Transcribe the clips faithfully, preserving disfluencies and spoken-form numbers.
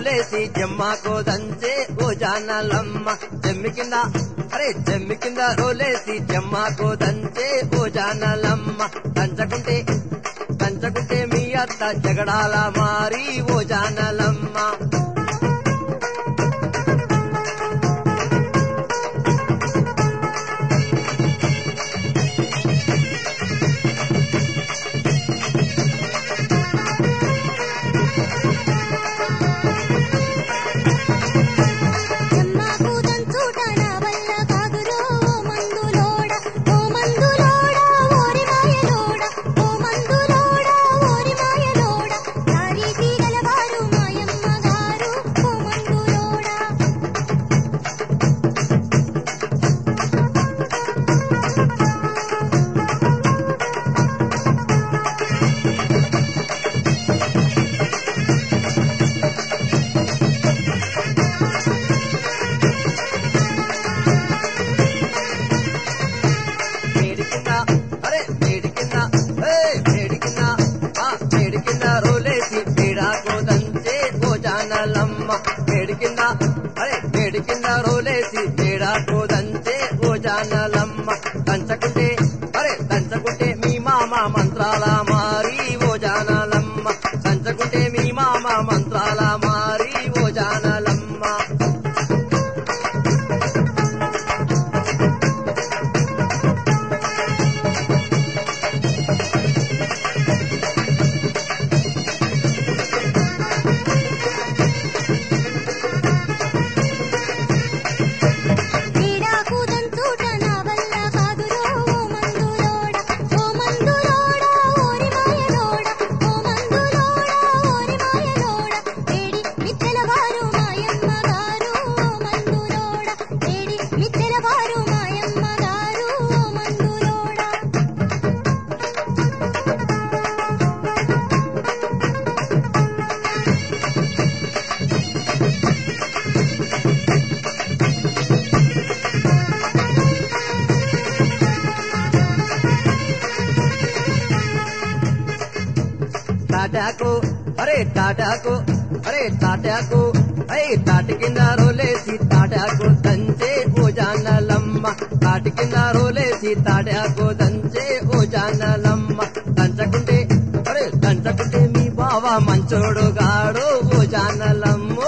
రోలేసి జమ్మాకో దంచే ఓ జానలమ్మ జమ్మి కింద అరే జమ్మి కింద రోలేసి జమ్మాకో దంచే ఓ జానలమ్మ దంచకుంటే దంచకుంటే మీ అత్త జగడాల మారి ఓ జానలమ్మ అరే వేడి కింద రోలేసి వేడాకో దంచే ఓ జానలమ్మ దంచకుంటే అరే దంచకుంటే మీ మామ మంత్రాల మారి ఓ జానలమ్మ దంచకుంటే మీ మామ మంత్రాల మారి ఓ జానలమ్మ తాటాకు అరే తాటాకు అరే తాటాకు అరే తాటి కింద రోలేసి తాటాకు దంచే ఓ జానలమ్మ తాటి కింద రోలేసి తాటాకు దంచే ఓ జానలమ్మ దంచకుంటే అరే దంచకుంటే మీ బావ మంచోడు గాడు ఓ జానలమ్మో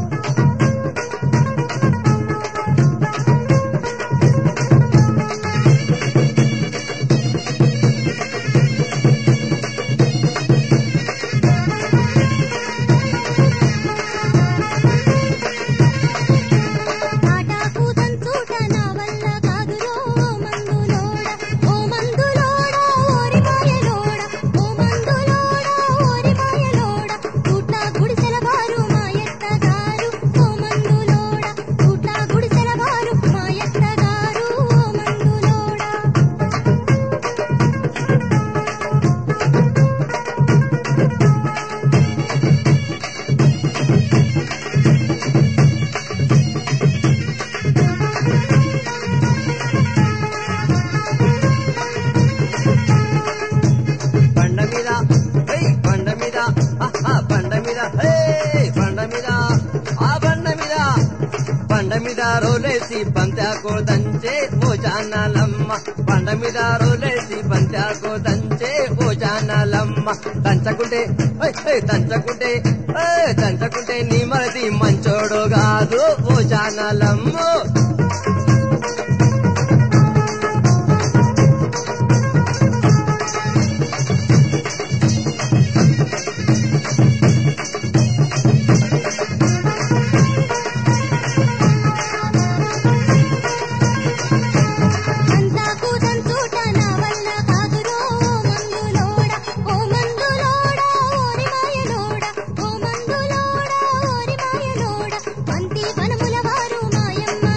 బండ మీద రోలేసి బంతాకో దంచే ఓ జానలమ్మ బండ మీద రోలేసి బంతాకో దంచే ఓ జానలమ్మ దంచకుంటే దంచకుంటే దంచకుంటే నీ మరది మంచోడు కాదు ఓ జానలమ్మ వనముల వారు మాయమ్మ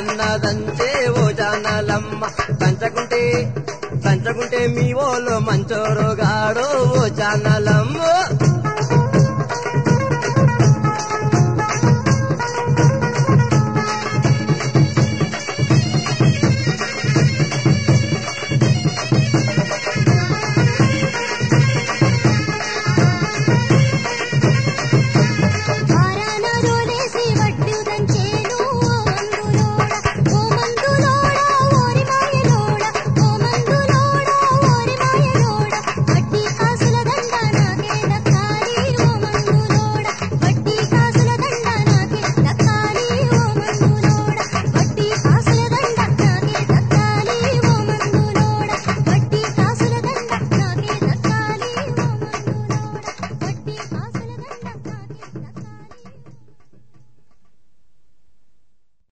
అన్నదంతే ఓ జానలమ్మ దంచకుంటే దంచకుంటే మీ ఓళ్ళు మంచోరు గాడు ఓ జానలమ్మ